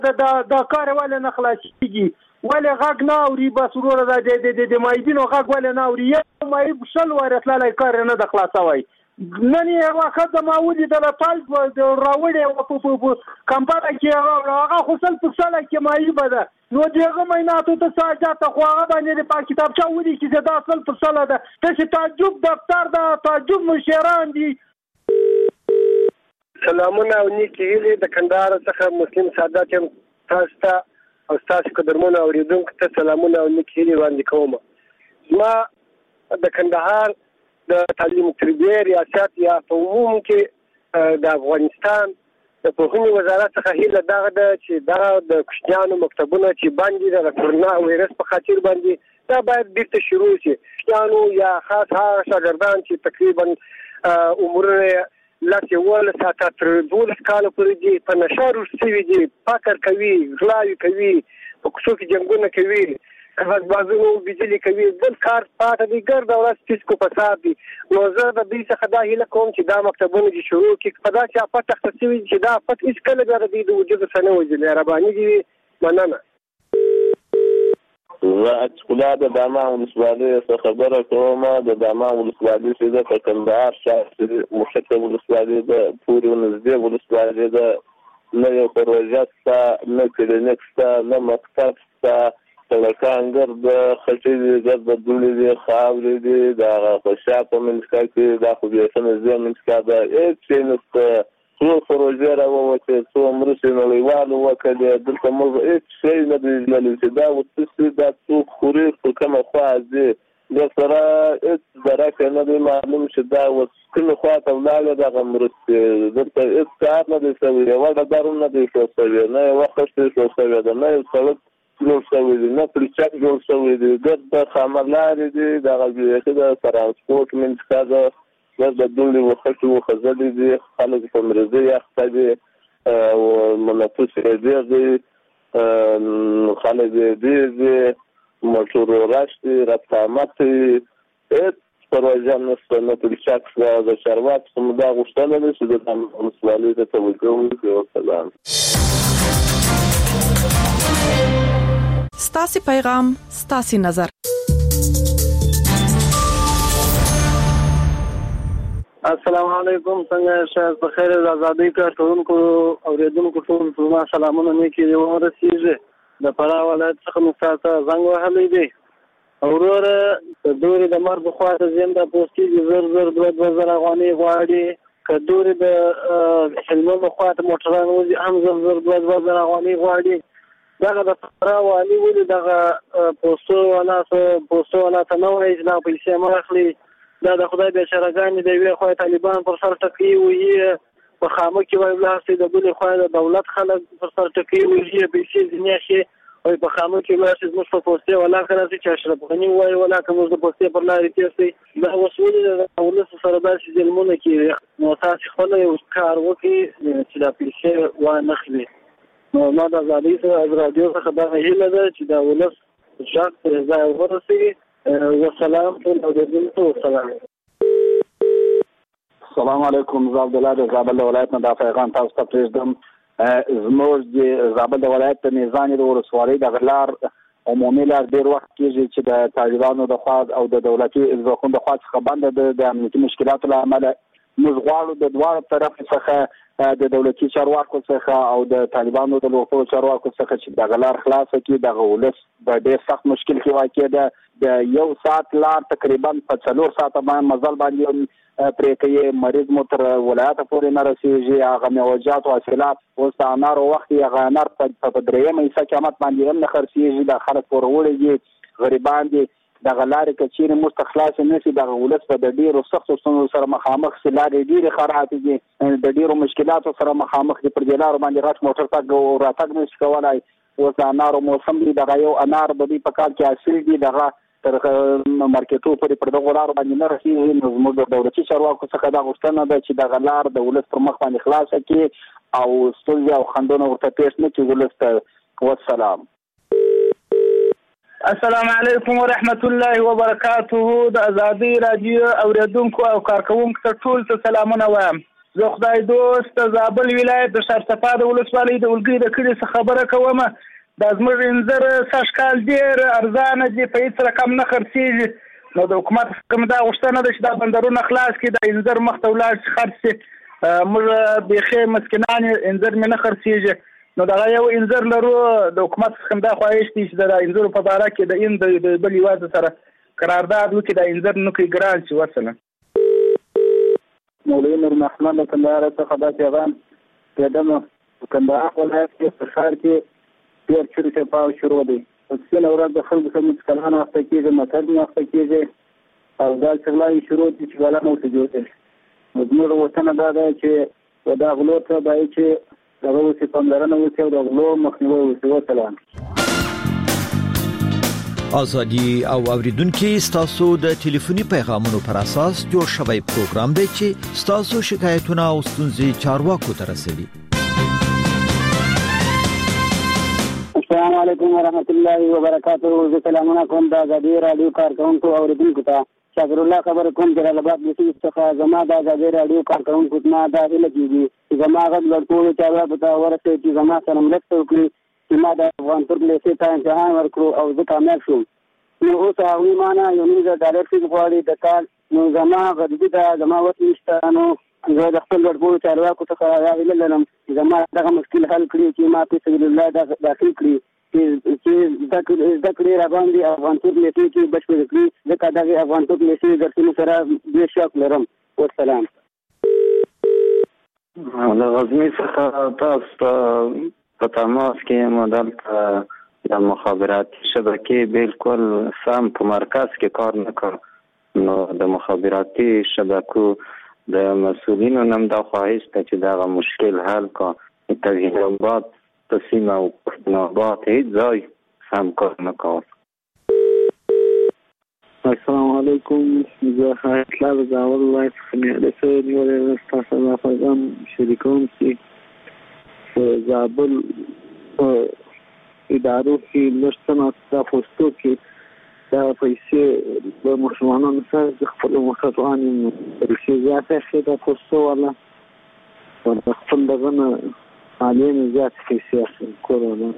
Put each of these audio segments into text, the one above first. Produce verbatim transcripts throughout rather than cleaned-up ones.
دا کار ولې نه خلاصېږي؟ ولې غږ نه اوري؟ بس وروره د مایبینو غږ ولې نه اوري؟ یو مایب شل وارې تللی کار یې نه ده خلاصوی. نن یې یوه ښځه ما ولیدله پلپ راوړې وه په کمپره کې هغه هغه خو سل په سله کې مایبه ده. نو د هغه معایناتو ته څه حاجت ده؟ خو هغه باندې په کتابچه ولیکي چې دا سل په سله ده. داسې تعجب دفتر ده، تعجب مشران دي. سلامونه او نیکې هیلې د کندهار څخه مسلم سعادت یم. تاسو ته او ستاسو قدرمنو اورېدونکو ته سلامونه او نیکې هیلې وړاندې کوم. زما د کندهار د تعلیم تربیې ریاست یا په عموم کې د افغانستان د پوهنې وزارت څخه هیله دغه ده چې دا د کوچنیانو مکتبونه چې باندې د کرونا وایرس په خاطر باندې دا باید بیرته شروع شي. کوچنیانو یا خاص هغه شاګردان چې تقریبا عمرونه لس یولس ساعته تر دولس کاله پورې دي په نشه روږد شوي دي، فقر کوي، غلاوې کوي، په کوڅو کې جنګونه کوي، کاغذبازونو بجلي کوي، بل کار پاته دي، ګرده ورځ فسق و فساد دي. نو زه د دوی څخه دا هیله کوم چې دا مکتبونه دې شروع کړي. په داسې افت اخته شوي چې دا افت هېڅکله بیا د دوی د وجود څخه نه وځي. مهرباني دې وي. مننه. زه اچکولا د دامان ولسوالۍ څخه خبره کوم. د دامان ولسوالۍ چې ده په کندهار ښار مشکه ولسوالۍ ده پورې نږدې ولسوالۍ ده. نه یو پروژه شته، نه کلینیک شته، نه مکتب شته. سړکان ګرده خټې دي، ګرده دوړې دي، خاورې دي. د هغه په شا په منځکا کې دا خو بیا ښه نږدې منځکا ده، هېڅ شی نشته. څو پروژې راووتې، څو مرستې نړیوالو وکړې، دلته موږ هېڅ شی نه دی لیدلی چې دا اوس څه شي، دا څوک خوري، په کومه خوا ځي. دې سره هېڅ درک نه دی معلوم چې دا اوس کومې خوا ته ولاړې دغه مرستې. دلته هېڅ کار نه دی شوی، یوه ډبره نه دی ښه شوې، نه یوه خښتې ښه شوې ده، نه یو سړک جوړ شوی دی، نه پلچک جوړ شوی دی. ګرده خامه لارې دي، دغه بیخي د ترانسپورټ منځکا ده، ګرده دوړې وخټې وخځلې دي، خلک په مریضۍ اخته دي، نفوس یې ډېر دی، خلک یې ډېر دي، موټر رش دي، رفت آمد دي. هېڅ پروژه نشته، نه پلچک شته. د چارواکو څخه مو دا غوښتنه ده چې د دې ولسوالۍ ته توجه وکړي. وسلام. ستاسې پیغام ستاسې نظر. السلام علیکم. څنګه شاید په خیر د ازادۍ کارکوونکو اورېدونکو ټول ته ما سلامونه نیکې دې ورسېږي. د فراه ولایت څخه مو تاسو زنګ وهلی دی. وروره د دورې د مرګ خوا ته ځم دا پوسټېږي زر زر دوه دوه زره افغانۍ غواړي. که دورې د هلمند خوا ته موټران وځي هم زر زر دوه دوه زره افغانۍ غواړي. دغه د فراه والي ولې دغه پوسټو والا پوسټو والا ته نه وایي چې دا پیسې مه اخلي؟ دا د خدای بیچارهګانې د یوې خوا طالبان پر سر ټکوي وهي، په خامه کې وایي ولاړ شي، د بلې خوا د دولت خلک پر سر ټکوي وهي، پیسې ځینې اخلي وایي په خامه کې ولاړ شي. زموږ په پوستې ولا که راشي چې اشرف غني وایي ولا که موږ د پوستې پر لارې تېر شئ. دا اوس ولې د ولس سره داسې ظلمونه کېږي؟ نو تاسې خپله یو کار وکړئ چې دا پیسې وانخلي. نو ما د ازادۍ سره از رادیو څخه دغه هیله ده چې دا ولس غږ ترې ځای ورسوي. وسلام ټول اورېدونکو. وسلام. السلام علیکم. زه عبدالله د زابل د ولایت نه دا پیغام تاسو ته پرېږدم. زموږ د زابل د ولایت د میزانې د ولسوالۍ دغه لار عمومي لار ډېر وخت کېږي چې د طالبانو د خوا او د دولتي ځواکونو د خوا څخه بنده ده د امنیتي مشکلاتو له امله. موږ غواړو د دواړو طرف څخه د دولتي چارواکو څخه او د طالبانو د لوکلو چارواکو څخه چې دغه لار خلاصه کړي. دغه ولس په ډېر سخت مشکل کې واقع ده. د یو ساعت لار تقریبا په څلور ساعته باندې مزل باندې پرې کوي. مریض مو تر ولایته پورې نه رسېږي. هغه میوجات او حاصلات اوس د انارو وخت یې هغه انار په درېیمه حصه قیمت باندې هم نه خرڅېږي. د خلک پوروړي دي، غریبان دي. دغه لارې که چیرې موږ ته خلاصې نه شي دغه ولس به د ډېرو سختو ستونزو سره مخامخ شي. لارې ډېرې خرابې دي، د ډېرو مشکلاتو سره مخامخ دي. پر دې لارو باندې غټ موټر تګ او راتګ نه شي کولی. اوس د انارو موسم دی. دغه یو انار د دوی په کال کې حاصل دي، دغه تر مارکیټو پورې پر دغو لارو باندې نه رسېږي. نو زموږ د دولتي چارواکو څخه دا غوښتنه ده چې دغه لار د ولس پر مخ باندې خلاصه کړي او ستونزې او خنډونه ورته پېښ نه کړي ولس ته. والسلام. السلام علیکم ورحمت الله وبرکاته. د ازادۍ راډیو اوریدونکو او کارکوونکو ته ټول ته سلامونه وایم. زه خدای دوست زابل ولایت د شارصفا د ولسوالۍ د ولګي د کلي څخه خبره کوم. دا زموږ انځر سږکال ډېر ارزانه دي، په هېڅ رقم نه خرڅېږي. نو د حکومت څخه دا غوښتنه ده چې دا بندرونه خلاص کړي، د انځر مخ ته ولاړ شي خرڅ شي. موږ بیخي مسکینان انځر مې نه خرڅېږي. نو دغه یو انځر لرو، د حکومت څخه دا خواهش دی چې د انځرو په باره کې د این د بل هېواد سره قرارداد وکړي، د انځر نوکي ګران شي. وسلام. مولوي نور محمد د کندهار څخه دا پیغام پیدم په کندهار ولایت کې په ښار کې ډېر چور چپاو شروع دی. سپینه ورځ د خلکو څخه مسکلان اخته کېږي، متل نه اخته کېږي او دا چغلاوې شروع دي چې بلا نه ورته جوړ شي. نو زموږ غوښتنه دا ده چې دا غلو ته باید چې دغه وسې پاملرنه وشي او د غلو مخنیوی وشي. وسلام. ازادي او اوریدونکو ستاسو د ټلیفوني پیغامونو پر اساس جوړ شوی پروګرام دی چې ستاسو شکایتونه او ستونزې چارواکو ته رسوي. السلام علیکم ورحمۃ اللہ وبرکاتہ. زه سلامونه کوم د ازادي رادیو کارکونکو او اوریدونکو ته. شاکر الله خبر کوم چې جلال آباد د څخه زما د ازادي رادیو کارکونکو ته دا هیله کیږي چې زما غږ لړکولو چارواکو ته ورسوي چې زما سره مرسته وکړي چې ما د افغان ترک لیسې ته امتحان ورکړو او زه کامیاب شوم. نو اوس هغوی مانه یو نیم زره ډالر فیس غواړي د کال. نو زما غریبي ده، زما وس نشته. نو زه د خپل لړکولو چارواکو څخه دا هیله لرم چې زما دغه مشکل حل کړي، چې ما په سبیل الله داخل کړي، چې زده کړې راباندې افغان ترک لیسې کې بشپړ کړي، ځکه دغه افغان ترک لیسې درسونو سره ډېر شوق لرم. والسلام. د غزني څخه تاسو په تماس کې مو دلته د مخابراتي شبکې بالکل سم په مرکز کې کار نه کړ. نو د مخابراتي شبکو د مسؤلینو نم دا خواهش ده چې دغه مشکل حل کړي. توحید آباد په سیمه او پښتون آباد هیڅ ځای سم کار نه کوي. السلام علیکم. زه خیاطلار زاول ولایت څخه نیولې شوی نیولې ستاسو دا پیغام شریکوم چې په زابل په ادارو کې لږ څه ناسته پوسټو کې دا پیسې د ماشومانو سره د خپلو موټروانو پیسې زیاتې شي د پوسټو والا ورته خپل دغه نه عالي نه زیاتې پیسې اخلي کور والا.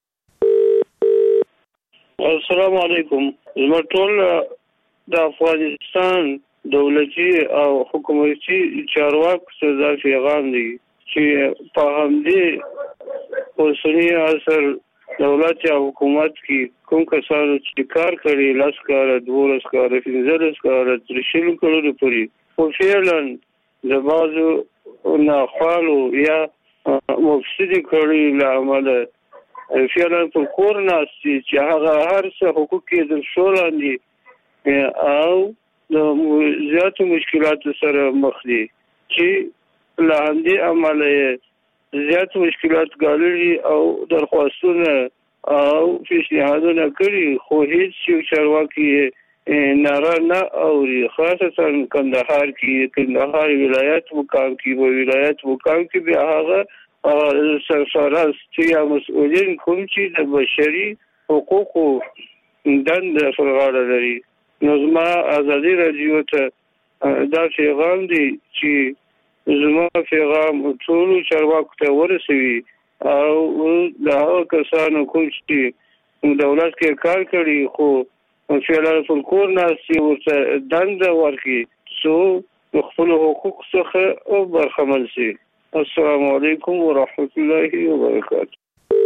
السلام علیکم. زموږ ټول د افغانستان دولتي او حکومتي چارواکو ته دا پیغام دی چې په همدې اوسني عصر دولت یا حکومت کې کوم کسانو چې کار کړي لاس کار دولس کار پنځلس کار ترشل کړو پوری خو فعلا د بازو ناخوالو یا مفسدي کړي لامل فعلا په کور ناسي چې هغه هر څه حقوق کې د شولاندي او د زیاتو مشکلاتو سره مخ دي چې له همدې امله زیات مشکلات ګاللي او درخواستونه او پیشنهادونه کړي، خو هیڅ یو چارواکي ناره نه اوري. خاصتا کندهار کې کندهار ولایت مقام کې و ولایت مقام کې به هغه سرپرست یا مسؤلین کوم چې د بشري حقوقو دنده پر غاړه لري. نو زما ازادي رادیو ته دا پیغام دی چې زما پیغام ټول چارواکو ته ورسوي او د هغه کسانو کوم چې دولت کې کار کړي خو فعلا په کور ناسي ورته دنده ورکړي څو خپل حقوق څخه او برخمن شي. السلام علیکم ورحمت الله وبرکاته.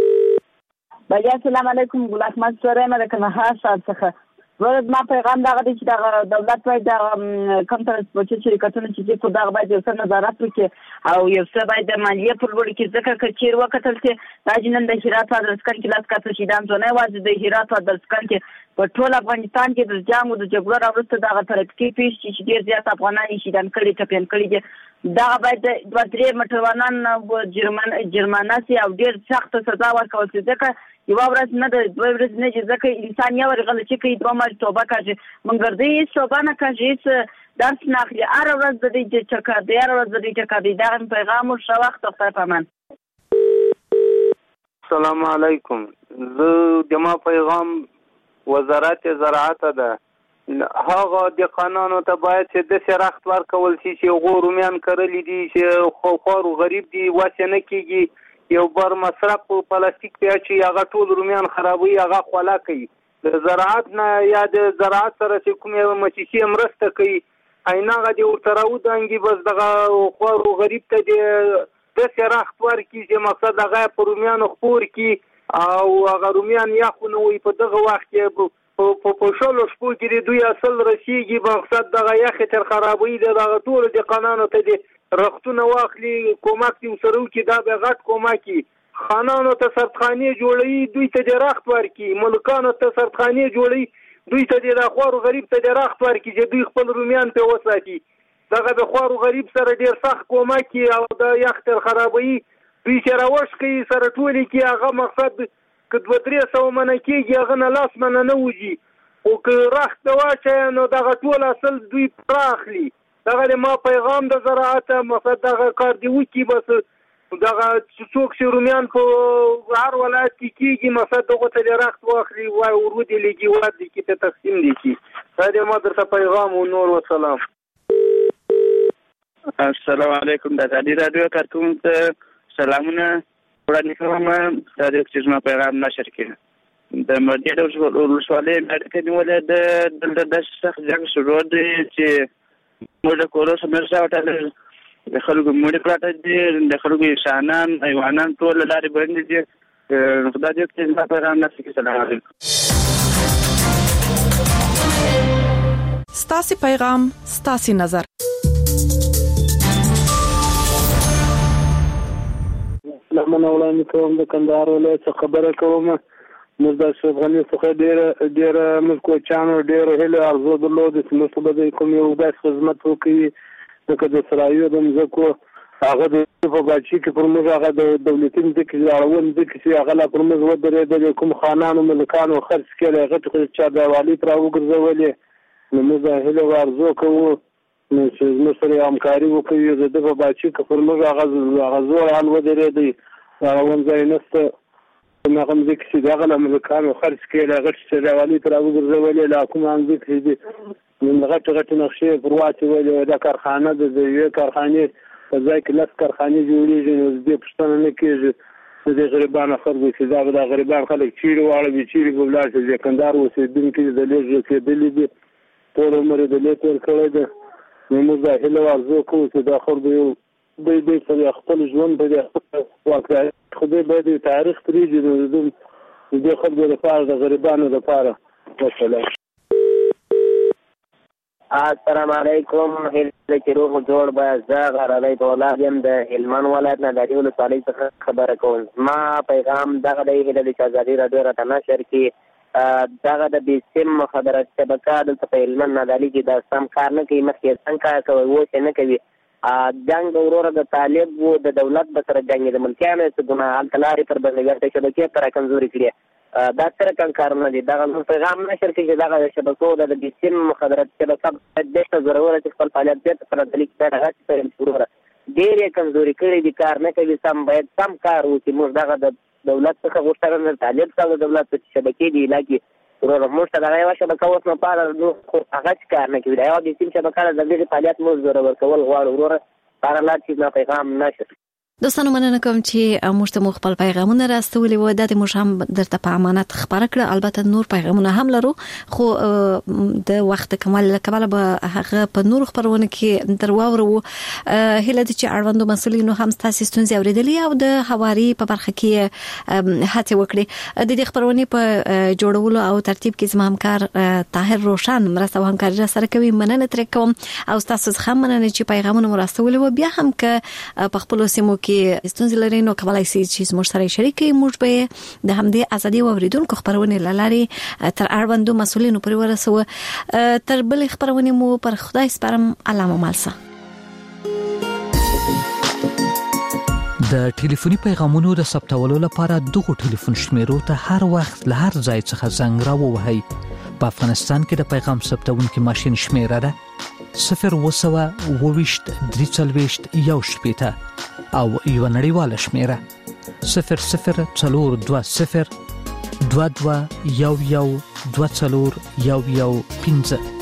بیا السلام علیکم. ګل احمد سره مې د کندهار څخه ورته ما پیغام دا غوډي چې دا دولت باید دا کم ترانسپورټي شرکتونه چې په دغه باید یو څه نظارت وکړي او یو څه باید د مالیې پر لوړ کې ځکه چې چیر وکتل چې دا جنن د هرات او درسکن کې لاس کاته شي دا ځونه واځي د هرات او درسکن کې په ټول افغانستان کې د جنگ او د جګړو راوړسته دغه ترقی پیښ چې ډیر زیات افغانان شهیدان کړي ټپيان کړي دا باید د دوه درې مټروانان جرمن جرمانه سي او ډیر سخت سزا ورکول شي ځکه یو ورځ نه د دوه ورځې نه چې ځکه انسان یو ورغله چې کوي دوه مر توبه کوي مګر دې توبه نه کوي درس نه اخلي هر ورځ د دې چکا د هر ورځ د دې چکا د دا پیغام او شو وخت خدای پامان. السلام علیکم. زه د ما پیغام وزارت زراعت ده هغه د قانونو ته باید چې د سرخت ورکول شي چې غو رومیان کرلی دي چې خو خور غریب دي واسه نه کیږي یو بر مصرف په پلاستیک په چې هغه ټول رومیان خرابوي هغه خلا کوي د زراعت نه یا د زراعت سره چې کومه مچشي مرسته کوي ایناغه دی ورتراو دانګي بس دغه خور غریب ته د سرخت ورکی چې مقصد هغه په رومیان خور کی او هغه رومیان یا خو نو په دغه وخت کې په په شلو شپو کې دوی اصل رسیږي مقصد دغه یخ تر خرابوي دغه ټول د قانونو ته دي رختونه واخلي کومک دي سره کی دا به غټ کومکی خانانو ته سرخانه جوړي دوی ته د رخت ورکی ملکانو ته سرخانه جوړي دوی ته د خور غریب ته د رخت ورکی چې دوی خپل رومیان په وساتي دغه د خور غریب سره ډیر سخت کومکی او د یخ تر خرابوي دوی سره وښ کوي سره ټول کی هغه مقصد که دوه درې سوه منه کېږي هغه نه لاس منه نه وځي خو که رخت ته واچوي نو دغه ټول اصل دوی پراخلي دغه د ما پیغام د زراعت مقصد دغه کار دی وکړي بس دغه څوک چې رومیان په هر ولایت کې کېږي مقصد دغه ته د رخت واخلي وای ورودې لګي ورد کې ته تقسیم دي کی دا د ما درته پیغام و نور وسلام. السلام علیکم د ازادي رادیو کارکونکو سلامونه وړاندې کوم د دې چې زما پیغام نشر کړي د مدیر ولسوالۍ اړیکې نیولې د دلته د سخت جنگ شروع دی چې موږ د کورو سمر ځاوټل د خلکو مړي پراته دي د خلکو انسانان حیوانان ټول لارې باندې دي خدای دې چې زما پیغام نشر کړي. سلام علیکم. ستاسو پیغام ستاسو نظر. لمن اولاني کوم د کندهار ولایت څخه خبره کوم موږ د شوغنی څخه ډیر ډیر موږ کوچانو ډیر هله ارزو درلود چې موږ به د کوم یو د خدمت وکړي د کده سرایو د مزکو هغه د په باچی کې پر موږ هغه د دولتي د کې اړون د کې هغه لا پر موږ ودرې د کوم خانانو ملکانو خرڅ کړي هغه ته چې د والی تر وګرځولې نو موږ هله ارزو کوو نو چې موږ سره همکاري وکړو د په باچی کې پر موږ هغه هغه زور حل ودرې دی هغه ونځای نسته هغه مځکې چې دغه امریکانو خرڅ کړي هغه چې د والي تر وګرځولې لا کوم مځکې دي نو غټ غټ نقشې پر واچولې د کارخانه د یوې کارخانې په ځای کې لس کارخانې جوړېږي نو دې پوښتنه نه کېږي د غریبانو خلکو چې دا د غریبان خلک چیرې واړوي چیرې به ولاړ شي د کندهار اوسېدونکي د لږ کېدلي دي ټول عمر یې د لږ تېر کړی دی نو موږ دا هیله ارزو کوو چې دا خلک یو دوی دوی په خپل ژوند په خپل واقعیت خدای باید تاریخ پرېږدي د دې خلکو لپاره د غریبانو لپاره. والسلام. السلام علیکم. هله چې روغ جوړ به زه غرلی دولاد یم د هلمند ولایت نه د ډېرو ولسوالۍ څخه خبره کوم. زما پیغام دغه دی هیله ده چې ازادي راډیو راته نشر کړي دغه د بېسیم مخابراتي شبکه دلته په هلمند نادعلي کې دا سم کار نه کوي مخکې څنګه کار کوي اوس یې نه کوي جنگ د وروره د طالب و د دولت به سره جنګ د ملکیانو څه ګناه هلته لارې پر بندګۍ شبکې ته راکمزوري کړي دا سره کم کارونه دي دغه پیغام نشر کړي چې دغه شبکو د بېسیم مخابراتي شبکه دېرته زوروره چې خپل فعالیت بېرته په نادعلي کې پیل هغسې پیل وروره ډېر یې کمزوري کړي دي کار نه کوي سم باید سم کار وکړي موږ دغه د دولت څخه غوښتنه د طالب څخه د دولت شبکې دي علاقې وروره موږ ته دغه یوه شبکه اوس لپاره نو خو هغه چې کار نه کوي دا یوه بېسیم شبکه ده د دغې فعالیت موږ زورور کول غواړو وروره هره لار چې زما پیغام نشر. دوستانو مننه کوم چې موږ ته مو خپل پیغامونه راستولي وو د موږ هم درته په امانت خبره کړه البته نور پیغامونه هم لرو خو د وخت کمال لکه به هغه په نور خبرونه کې درواورو هله د چې اړوندو مسولینو هم تاسو ستونزې اوریدلې او د حواري په برخه کې هڅه وکړي د دې خبرونه په جوړولو او ترتیب کې زما همکار طاهر روشن مرسته او همکاري را سره کوي مننه تر کوم او تاسو هم مننه چې پیغامونه راستولي وو بیا هم که په خپل سیمو کې ستونزې لري نو کولای شي چې موږ سره شریک کړئ موږ به د همدې ازادي اوریدونکو خبرونه لاري تر اړوندو مسولینو پورې ورسوه تر بل خبرونه مو پر خدای سپارم علامه مالسه. د ټلیفوني پیغامونو د ثبتولو لپاره دغه ټلیفون شمیرو ته هر وخت له هر ځای څخه زنګ راووهئ. په افغانستان کې د پیغام ثبتونکو ماشين شمیره ده صفر وسوه وویشت درې څلوېښت یو شپېته او یو نړیواله شمیره صفر صفر څلور دوه صفر دوه دوه یو یو دوه څلور یو یو پنځه.